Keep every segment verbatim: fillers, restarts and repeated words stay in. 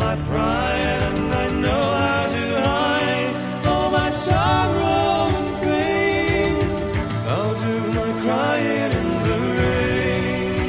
my pride, and I know how to hide all my sorrow and pain. I'll do my crying in the rain.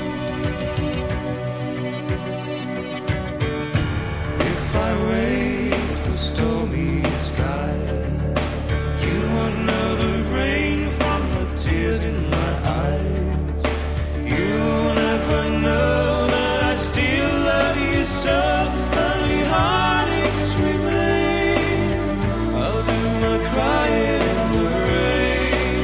If I wait for stormy skies, you won't know the rain from the tears in my eyes. You'll never know that I still love you so. Only heartaches remain. I'll do my crying in the rain.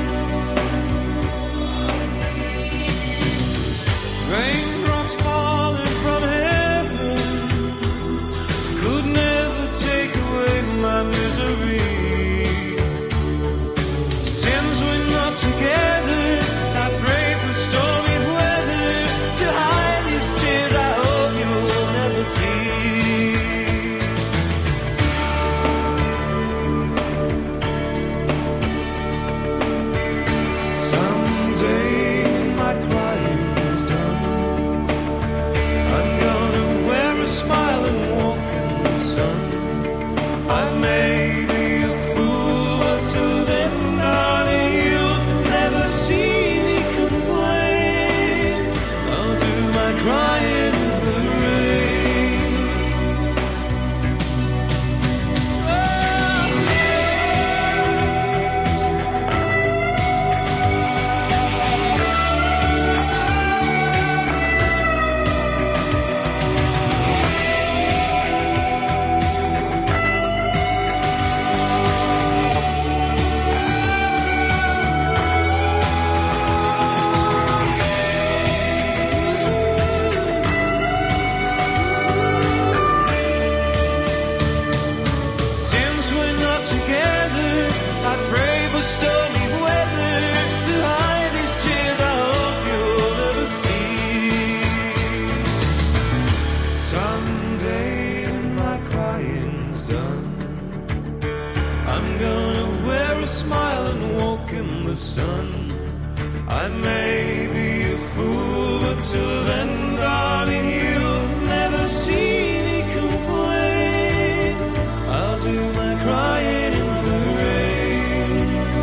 Raindrops falling from heaven could never take away my misery. Since we're not together, I pray for stormy weather to hide these tears I hope you will never see. Someday when my crying is done, I'm gonna wear a smile and walk in the sun. I may be a fool, but till then, darling, you'll never see me complain. I'll do my crying in the rain. Since we're not together, I pray for stormy weather to hide these tears I hope you'll never see. Someday when my crying's done, I'm gonna wear a smile and walk in the sun. I may be a fool, but till then, darling, you'll never see me complain. I'll do my crying in the rain.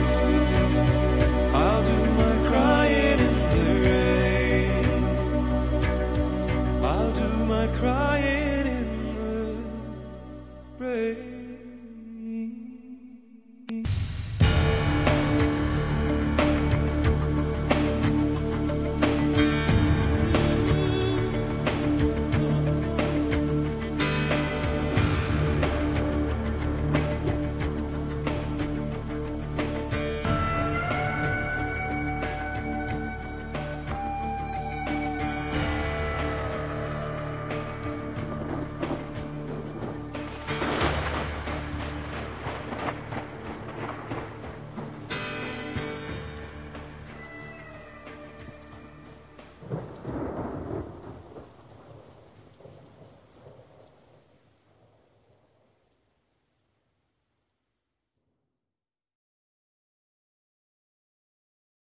I'll do my crying in the rain. I'll do my crying in the rain.